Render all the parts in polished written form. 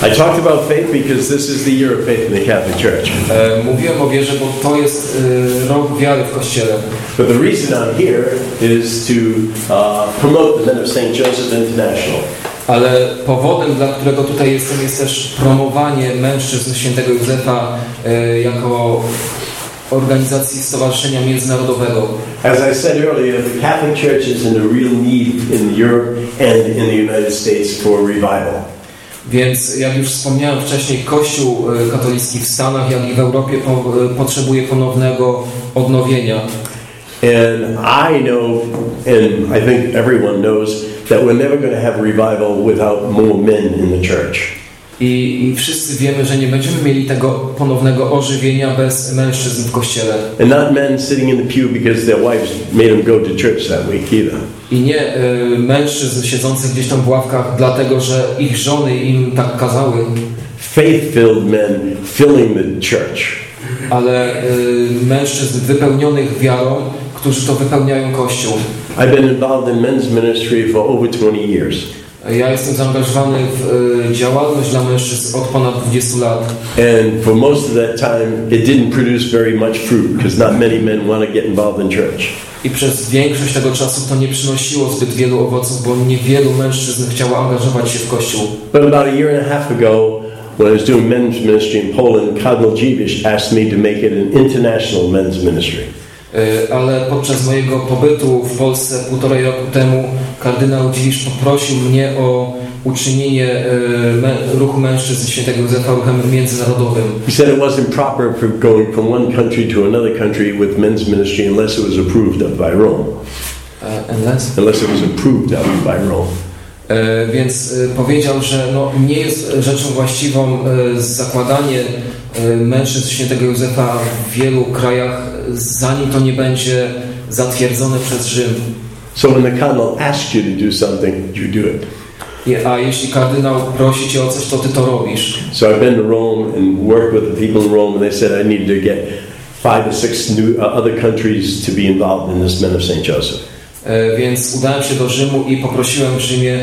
I talked about faith because this is the year of faith in the Catholic Church. Mówiłem o wierze, bo to jest rok wiary w Kościele. But the reason I'm here is to promote the Men of St. Joseph International. Ale powodem, dla którego tutaj jestem, jest też promowanie mężczyzn świętego Józefa jako organizacji stowarzyszenia międzynarodowego. As I said earlier, the Catholic Church is in a real need in Europe and in the United States for revival. Więc jak już wspomniałem wcześniej, Kościół katolicki w Stanach, jak i w Europie potrzebuje ponownego odnowienia. And I know, and I think everyone knows, that we're never going to have revival without more men in the church. I wszyscy wiemy, że nie będziemy mieli tego ponownego ożywienia bez mężczyzn w Kościele. And not men sitting in the pew because their wives made them go to church that week either. I nie mężczyzn siedzących gdzieś tam w ławkach, dlatego że ich żony im tak kazały. Faith-filled men filling the church. Ale mężczyzn wypełnionych wiarą, którzy to wypełniają Kościół. I've been involved in men's ministry for over 20 years. Ja jestem zaangażowany w działalność dla mężczyzn od ponad 20 lat. And for most of that time, it didn't produce very much fruit because not many men want to get involved in church. I przez większość tego czasu to nie przynosiło zbyt wielu owoców, bo niewielu mężczyzn chciało angażować się w Kościół. But about a year and a half ago, when I was doing men's ministry in Poland, Cardinal Dziwisz asked me to make it an international men's ministry. Ale podczas mojego pobytu w Polsce 1,5 roku temu kardynał Dziwisz poprosił mnie o uczynienie ruchu mężczyzn świętego Józefa ruchem międzynarodowym. He said it wasn't proper for going from one country to another country with men's ministry unless it was approved of by Rome. Unless it was approved of by Rome. Więc powiedział, że nie jest rzeczą właściwą zakładanie mężczyzn świętego Józefa w wielu krajach, zanim to nie będzie zatwierdzone przez Rzym. So when the cardinal asks you to do something, you do it. A jeśli kardynał prosi cię o coś, to ty to robisz. So I've been to Rome and worked with the people in Rome, and they said I needed to get 5 or 6 new other countries to be involved in this Men of St. Joseph. Więc udałem się do Rzymu i poprosiłem w Rzymie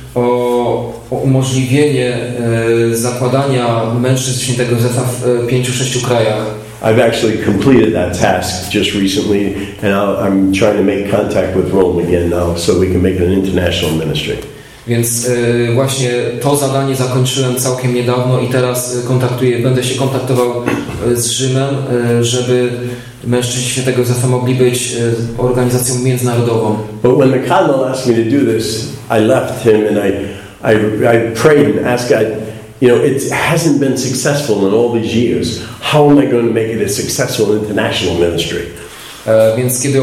o umożliwienie zakładania mężczyzn świętego Józefa w 5-6 krajach. I've actually completed that task just recently, and I'm trying to make contact with Rome again now, so we can make it an international ministry. Więc właśnie to zadanie zakończyłem całkiem niedawno i teraz będę się kontaktował z Rzymem, żeby mężczyźni świętego Józefa mogli być organizacją międzynarodową. But when the cardinal asked me to do this, I left him and I prayed and asked God, it hasn't been successful in all these years. How am I going to make it a successful international ministry? Więc kiedy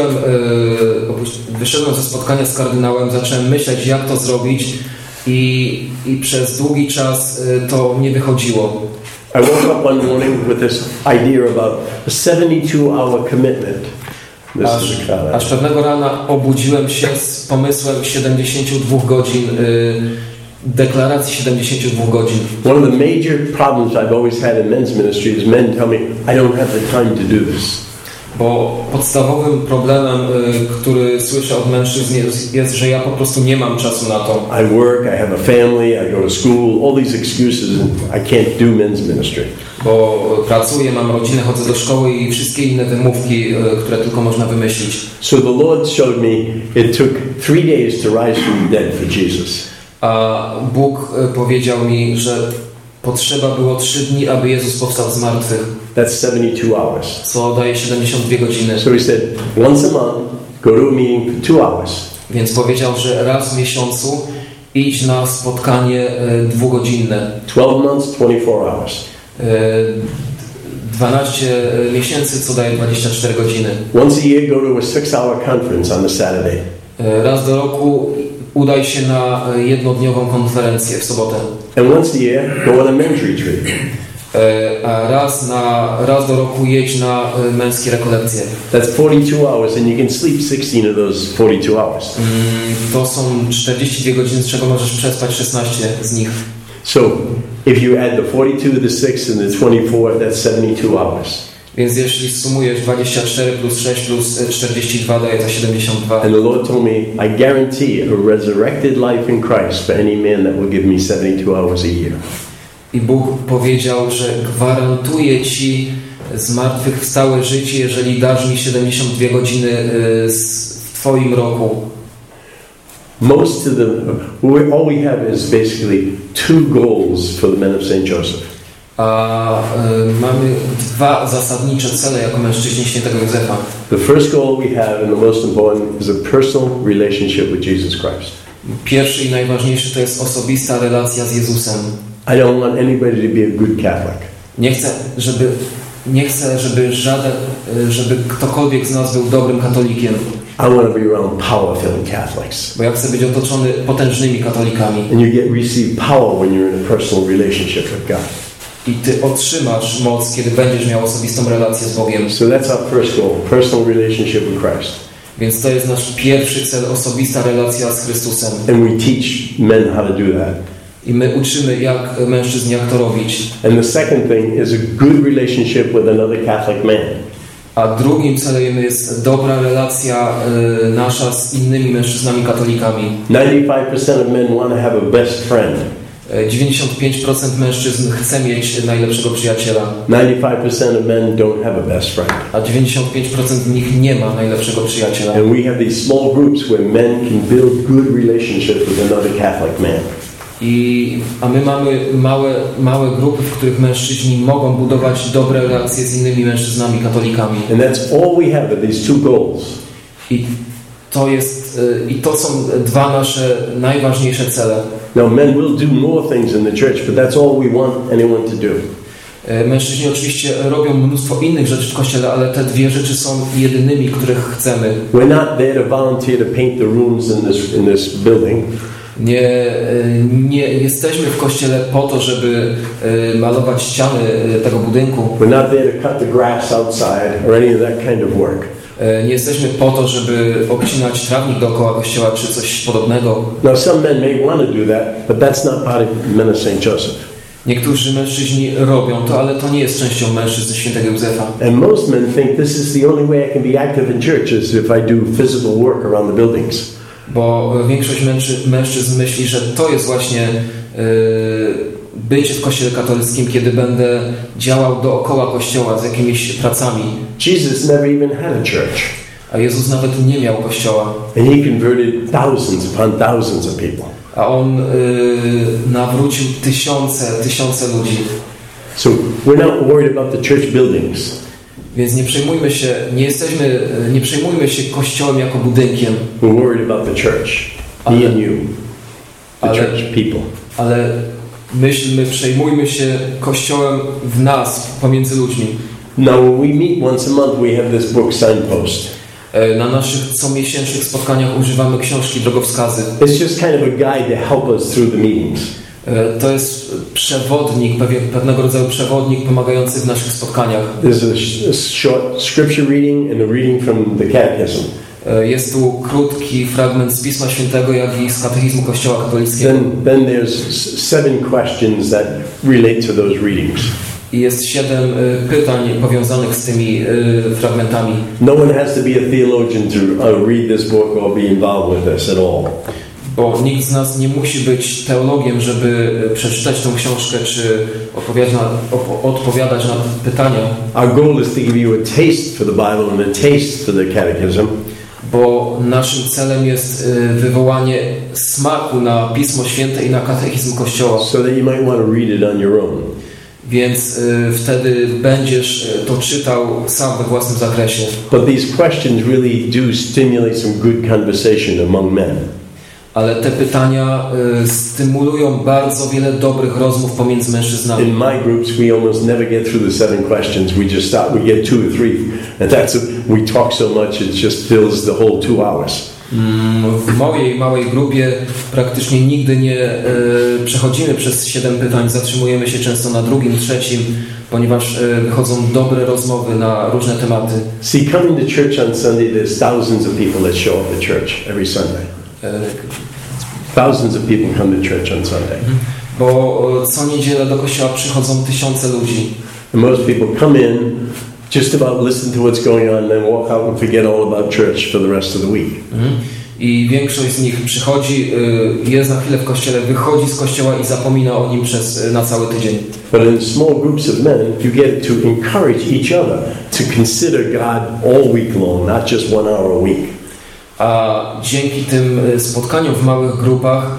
wyszedłem ze spotkania z kardynałem, zacząłem myśleć, jak to zrobić i przez długi czas to nie wychodziło. I woke up one morning with this idea about a 72-hour commitment. Aż pewnego rana obudziłem się z pomysłem 72 godzin, deklaracji 72 godzin. One of the major problems I've always had in men's ministry is men tell me, I don't have the time to do this. Bo podstawowym problemem, który słyszę od mężczyzn jest, że ja po prostu nie mam czasu na to. I work, I have a family, I go to school, all these excuses, I can't do men's ministry. Bo pracuję, mam rodzinę, chodzę do szkoły i wszystkie inne wymówki, które tylko można wymyślić. So the Lord showed me it took 3 days to rise from the dead for Jesus. A Bóg powiedział mi, że potrzeba było 3 dni, aby Jezus powstał z martwych. That's 72 hours. Co daje 72 godziny. So he said, once a month, go to a meeting for 2 hours. Więc powiedział, że raz w miesiącu idź na spotkanie 2-godzinne. 12 months, 24 hours. 12 miesięcy, co daje 24 godziny. Once a year, go to a 6-hour conference on a Saturday. Raz do roku udaj się na jednodniową konferencję w sobotę. And once a year, go on a men's retreat. A raz do roku jedź na męskie rekolekcje. That's 42 hours and you can sleep 16 of those 42 hours. To są 42 godziny, z czego możesz przespać 16 z nich. So, if you add the 42 to the 6 and the 24, that's 72 hours. Więc jeśli sumujesz 24 plus 6 plus 42 daje to 72. And the Lord told me, I guarantee a resurrected life in Christ for any man that will give me 72 hours a year. I Bóg powiedział, że gwarantuje Ci zmartwychwstałe życie, jeżeli dasz mi 72 godziny w Twoim roku. Most of all we have is basically 2 goals for the men of St. Joseph. Mamy 2 zasadnicze cele jako mężczyźni świętego Józefa. The first goal we have and the most important is a personal relationship with Jesus Christ. Pierwszy i najważniejszy to jest osobista relacja z Jezusem. I don't want anybody to be a good Catholic. Nie chcę, żeby ktokolwiek z nas był dobrym katolikiem. I want to be around power-filled Catholics. Bo ja chcę być otoczony potężnymi katolikami. And you receive power when you're in a personal relationship with God. I ty otrzymasz moc, kiedy będziesz miał osobistą relację z Bogiem. So that's our first goal, personal relationship with Christ. Więc to jest nasz pierwszy cel, osobista relacja z Chrystusem. And we teach men how to do that. I my uczymy mężczyzn jak to robić. And the second thing is a good relationship with another Catholic man. A drugim celem jest dobra relacja nasza z innymi mężczyznami katolikami. 95% of men want to have a best friend. 95% mężczyzn chce mieć najlepszego przyjaciela. 95% of men don't have a best friend. A 95% z nich nie ma najlepszego przyjaciela. And we have these small groups where men can build good relationships with another Catholic man. A my mamy małe grupy, w których mężczyźni mogą budować dobre relacje z innymi mężczyznami katolikami. And that's all we have are these 2 goals. I to są 2 nasze najważniejsze cele. Now men will do more things in the church, but that's all we want anyone to do. Mężczyźni oczywiście robią mnóstwo innych rzeczy w Kościele, ale te 2 rzeczy są jedynymi, których chcemy. We're not there to volunteer to paint the rooms in this building. Nie jesteśmy w Kościele po to, żeby malować ściany tego budynku. We're not there to cut the grass outside or any of that kind of work. Nie jesteśmy po to, żeby obcinać trawnik dookoła Kościoła czy coś podobnego. Now some men may want to do that, but that's not part of men of St. Joseph. Niektórzy mężczyźni robią to, ale to nie jest częścią mężczyzn świętego Józefa. And most men think this is the only way I can be active in church is if I do physical work around the buildings. Bo większość mężczyzn myśli, że to jest właśnie bycie w Kościele katolickim, kiedy będę działał dookoła Kościoła z jakimiś pracami. Jesus never even had a church. A Jezus nawet nie miał Kościoła. And he converted thousands upon thousands of people. A On nawrócił tysiące ludzi. So we're not worried about the church buildings. Więc nie przejmujmy się Kościołem jako budynkiem. We're worried about the church. Me and you. The church people. Ale przejmujmy się Kościołem w nas, pomiędzy ludźmi. Now when we meet once a month we have this book Signpost. Na naszych comiesięcznych spotkaniach używamy książki drogowskazy. It's just kind of a guide to help us through the meetings. To jest przewodnik, pewnego rodzaju przewodnik pomagający w naszych spotkaniach. There's a short scripture reading and a reading from the catechism. Jest tu krótki fragment z Pisma Świętego, jak i z katechizmu Kościoła katolickiego. Then there's 7 questions that relate to those readings. I jest 7 pytań powiązanych z tymi fragmentami. No one has to be a theologian to read this book or be involved with this at all. Bo nikt z nas nie musi być teologiem, żeby przeczytać tę książkę, czy odpowiadać na pytania. Our goal is to give you a taste for the Bible and a taste for the catechism. Bo naszym celem jest wywołanie smaku na Pismo Święte i na katechizm Kościoła. So that you might want to read it on your own. Więc wtedy będziesz to czytał sam we własnym zakresie. But these questions really do stimulate some good conversation among men. Ale te pytania stymulują bardzo wiele dobrych rozmów pomiędzy mężczyznami. In my groups we almost never get through the 7 questions. We just start, we get 2 or 3 and that's it. We talk so much it just fills the whole 2 hours. W mojej małej grupie praktycznie nigdy nie przechodzimy przez 7 pytań, zatrzymujemy się często na 2., 3, ponieważ wychodzą dobre rozmowy na różne tematy. See, coming to church on Sunday, there's thousands of people that show up at church every Sunday. Thousands of people come to church on Sunday. Bo co niedzielę do kościoła przychodzą tysiące ludzi. And most people come in, just about listen to what's going on, and then walk out and forget all about church for the rest of the week. I większość z nich przychodzi, jest na chwilę w kościele, wychodzi z kościoła i zapomina o nim na cały tydzień. But in small groups of men, you get to encourage each other to consider God all week long, not just 1 hour a week. A dzięki tym spotkaniom w małych grupach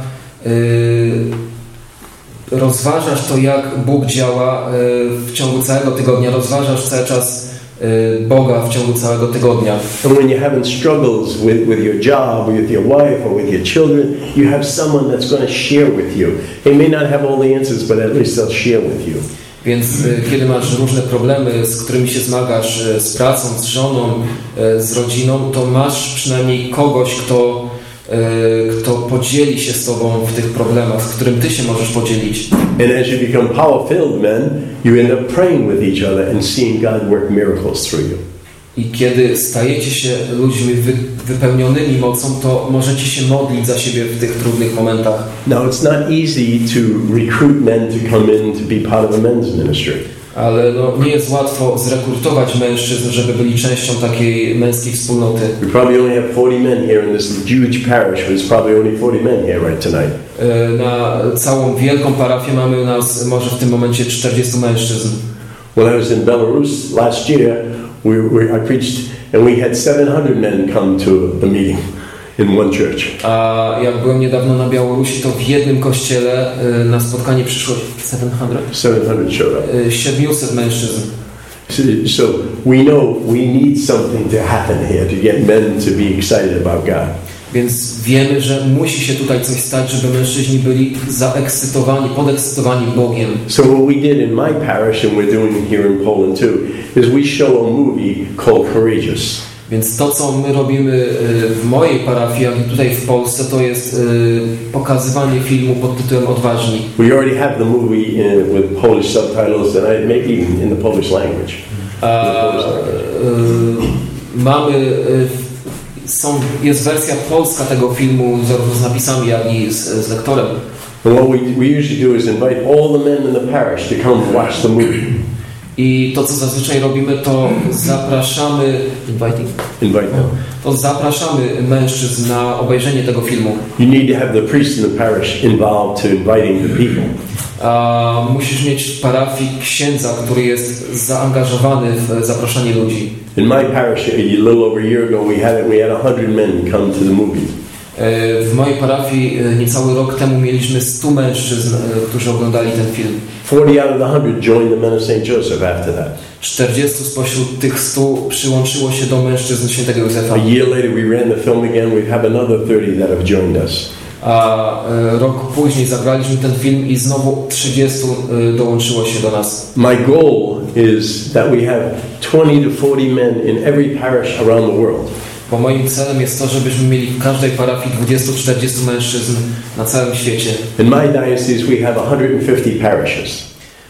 rozważasz to, jak Bóg działa w ciągu całego tygodnia, rozważasz cały czas Boga w ciągu całego tygodnia. And when you're having struggles with your job, with your wife, or with your children, you have someone that's going to share with you. They may not have all the answers, but at least they'll share with you. Więc kiedy masz różne problemy, z którymi się zmagasz, z pracą, z żoną, z rodziną, to masz przynajmniej kogoś, kto podzieli się z tobą w tych problemach, z którym ty się możesz podzielić. And as you become power-filled men, you end up praying with each other and seeing God work miracles through you. I kiedy stajecie się ludźmi wypełnionymi mocą, to możecie się modlić za siebie w tych trudnych momentach. Now it's not easy to recruit men to come in to be part of a men's ministry. Ale nie jest łatwo zrekrutować mężczyzn, żeby byli częścią takiej męskiej wspólnoty. We probably only have 40 men here in this huge parish. There's probably only 40 men here right tonight. Na całą wielką parafię mamy nas może w tym momencie 40 mężczyzn. When I was in Belarus last year, I preached and we had 700 men come to the meeting in one church. A jak byłem niedawno na Białorusi, to w jednym kościele na spotkanie przyszło 700 showed up. 700 mężczyzn. So we know we need something to happen here to get men to be excited about God. Więc wiemy, że musi się tutaj coś stać, żeby mężczyźni byli podekscytowani Bogiem. So what we did in my parish and we're doing here in Poland too is we show a movie called Courageous. Więc to, co my robimy w mojej parafii, jak i tutaj w Polsce, to jest pokazywanie filmu pod tytułem Odważni. We already have the movie with Polish subtitles and I make even in the Polish language. Jest wersja polska tego filmu, zarówno z napisami, jak i z lektorem. And what we usually do is invite all the men in the parish to come watch the movie. I to, co zazwyczaj robimy, to zapraszamy zapraszamy mężczyzn na obejrzenie tego filmu. You need to have the priest in the parish involved to inviting the people. Musisz mieć w parafii księdza, który jest zaangażowany w zapraszanie ludzi. In my parish, a little over a year ago, we had 100 men come to the movie. W mojej parafii niecały rok temu mieliśmy 100 mężczyzn, którzy oglądali ten film. 40 out of the 100 joined the men of St. Joseph after that. 40 spośród tych 100 przyłączyło się do mężczyzn Świętego Józefa. A year later we ran the film again. We have another 30 that have joined us. A rok później zagraliśmy ten film i znowu 30 dołączyło się do nas. My goal is that we have 20 to 40 men in every parish around the world. Bo moim celem jest to, żebyśmy mieli w każdej parafii 20-40 mężczyzn na całym świecie. In my diocese we have 150 parishes.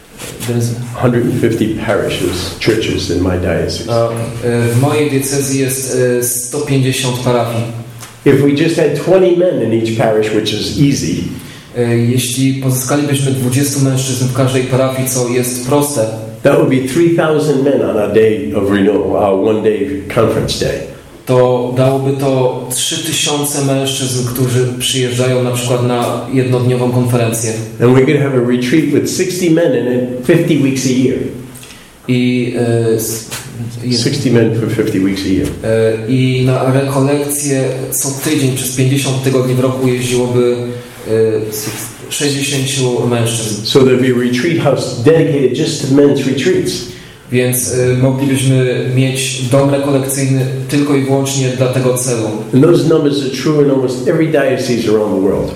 150 parishes, churches in my diocese. W mojej diecezji jest 150 parafii. If we just had 20 men in each parish, which is easy. Jeśli pozyskalibyśmy 20 mężczyzn w każdej parafii, co jest proste. That would be 3,000 men on our day of renewal, our one day conference day. To dałoby to 3000 mężczyzn, którzy przyjeżdżają na przykład na jednodniową konferencję. And we could have a retreat with 60 men in it 50 weeks a year. I 60 men for 50 weeks a year. I na rekolekcje co tydzień przez 50 tygodni w roku jeździłoby 60 mężczyzn. So there'd be a retreat house dedicated just to men's retreats. Więc moglibyśmy mieć dom rekolekcyjny tylko i wyłącznie dla tego celu. And those numbers are true in almost every diocese around the world.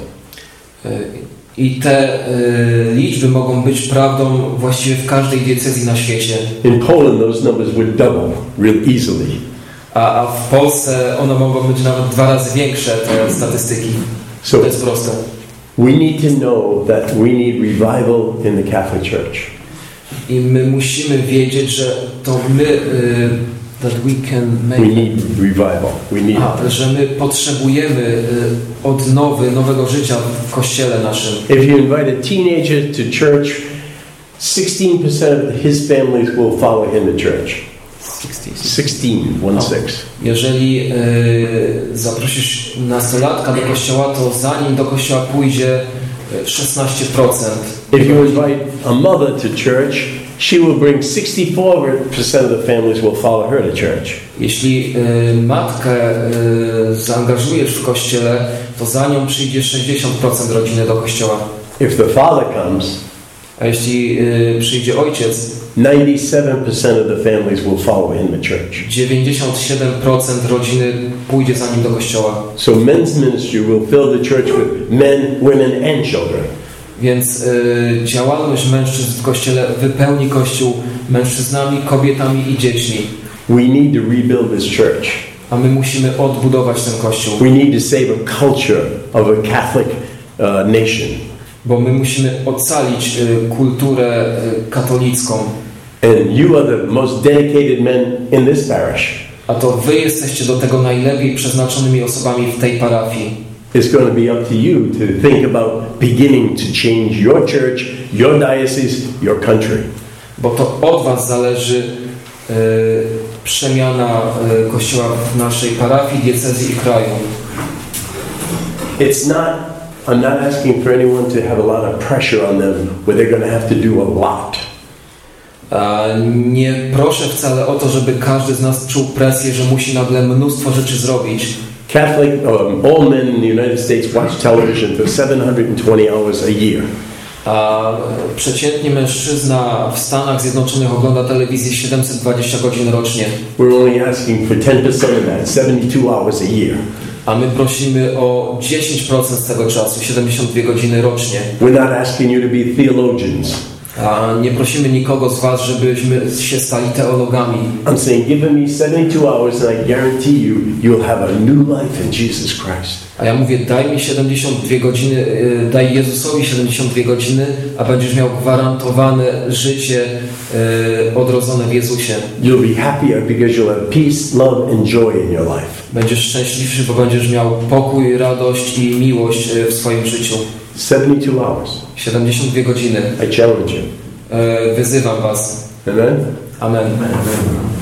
I te liczby mogą być prawdą właściwie w każdej diecezji na świecie. In Poland those numbers would double real easily. A w Polsce one mogą być nawet 2 razy większe, te statystyki. So to jest proste. We need to know that we need revival in the Catholic Church. I my musimy wiedzieć, że to my that we can make. We need revival. We need. Że my potrzebujemy odnowy, nowego życia w kościele naszym. If you invite a teenager to church, 16% of his families will follow him to church. 16. Jeżeli zaprosisz nastolatka do kościoła, to zanim do kościoła pójdzie 16%. If you invite a mother to church, she will bring 64% of the families will follow her to church. Jeśli matkę zaangażujesz w kościele, to za nią przyjdzie 60% rodziny do kościoła. If the father comes, a jeśli przyjdzie ojciec, 97% of the families will follow him to church. 97% rodziny pójdzie za nim do kościoła. So men's ministry will fill the church with men, women and children. Więc działalność mężczyzn w kościele wypełni kościół mężczyznami, kobietami i dziećmi. We need to rebuild this church. A my musimy odbudować ten kościół. We need to save a culture of a Catholic nation. Bo my musimy ocalić kulturę katolicką. And you are the most dedicated men in this parish. A to wy jesteście do tego najlepiej przeznaczonymi osobami w tej parafii. It's going to be up to you to think about beginning to change your church, your diocese, your country. Bo to od was zależy przemiana kościoła w naszej parafii, diecezji i kraju. I'm not asking for anyone to have a lot of pressure on them where they're going to have to do a lot. Nie proszę wcale o to, żeby każdy z nas czuł presję, że musi nagle mnóstwo rzeczy zrobić. All men in the United States watch television for 720 hours a year. A przeciętnie mężczyzna w Stanach Zjednoczonych ogląda telewizję 720 godzin rocznie. We're only asking for 10% of that, 72 hours a year. A my prosimy o 10% z tego czasu, 72 godziny rocznie. We're not asking you to be theologians. A nie prosimy nikogo z was, żebyśmy się stali teologami. I'm saying give me 72 hours and I guarantee you you'll have a new life in Jesus Christ. A ja mówię, daj mi 72 godziny, daj Jezusowi 72 godziny, a będziesz miał gwarantowane życie odrodzone w Jezusie. You'll be happier because you'll have peace, love and joy in your life. Będziesz szczęśliwszy, bo będziesz miał pokój, radość i miłość w swoim życiu. 72 hours. 72 godziny. I challenge you. Wyzywam was. Amen. Amen.